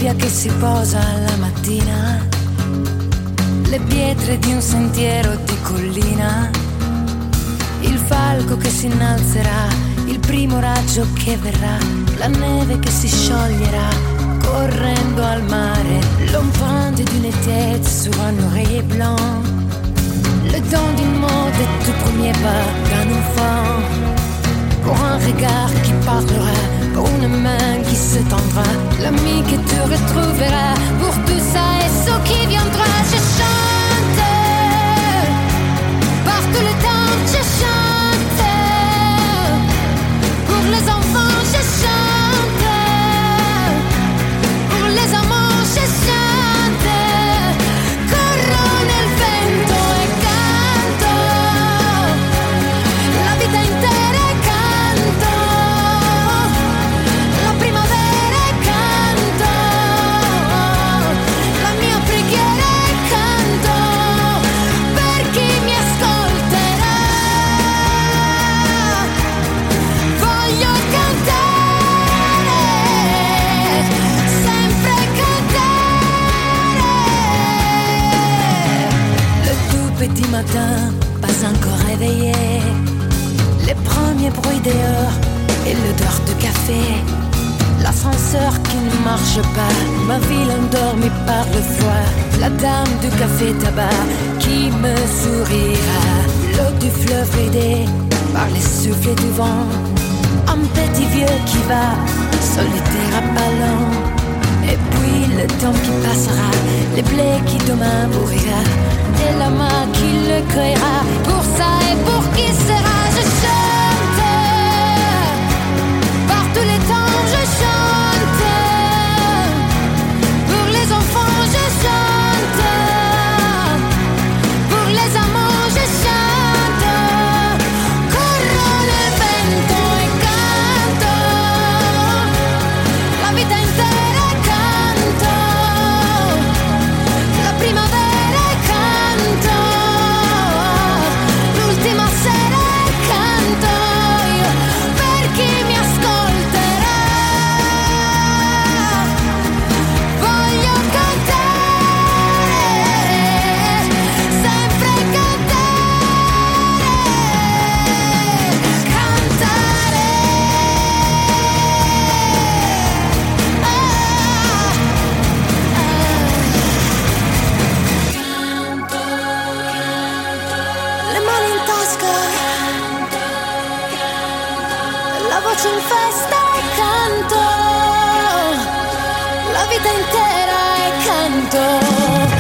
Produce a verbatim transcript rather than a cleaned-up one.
nebbia che si posa alla mattina, le pietre di un sentiero di collina, il falco che si innalzerà, il primo raggio che verrà, la neve che si scioglierà correndo al mare, l'empreinte d'une tête sur un oreiller blanc, le don d'une mot des tout premiers pas d'un enfant, pour un regard qui parlera, pour une main qui se tendra, l'ami que tu retrouveras, pour tout ça et ce qui viendra. Je chante par tout le temps, je chante pour les enfants, je chante pour les amants, je chante, corro nel vento e canto la vita intera e canto la primavera e canto la mia preghiera e canto per chi mi ascolterà. Voglio cantare, sempre cantare. Le tout petit matin, pas encore réveillé, les premiers bruits dehors et l'odeur de café, l'ascenseur qui ne marche pas, ma ville endormie par le froid, la dame du café tabac qui me sourira, l'eau du fleuve aidée par les souffles du vent, un petit vieux qui va solitaire à ballon, et puis le temps qui passera, les blés qui demain pourrira, et la main qui le cueillera, pour ça et pour qui sera. Je chante par tous les temps, je chante pour les enfants, je chante pour les amants, je chante, corro nel vento e canto la vita intera e canto la primavera e canto l'ultima sera e canto io per chi mi ascolterà. Voglio cantare, sempre cantare, cantare. Ah, Canto, le mani in tasca, la voce in festa e canto, la vita intera e canto.